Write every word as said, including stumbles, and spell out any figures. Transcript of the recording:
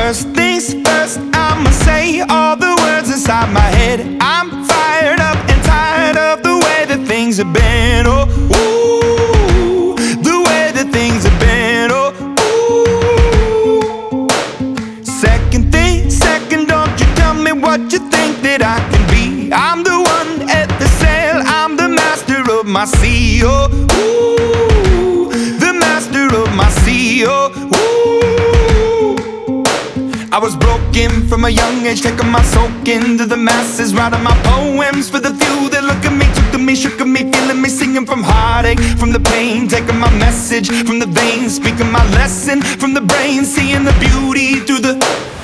First things first, I'ma say all the words inside my head. I'm fired up and tired of the way that things have been. Oh, ooh, the way that things have been. Oh, ooh. Second thing, second, don't you tell me what you think that I can be. I'm the one at the sail, I'm the master of my sea. Oh, ooh, the master of my sea. Oh, ooh. I was broken from a young age, taking my soak into the masses, writing my poems for the few that look at me, took to me, shook at me, feeling me, singing from heartache, from the pain, taking my message from the veins, speaking my lesson from the brain, seeing the beauty through the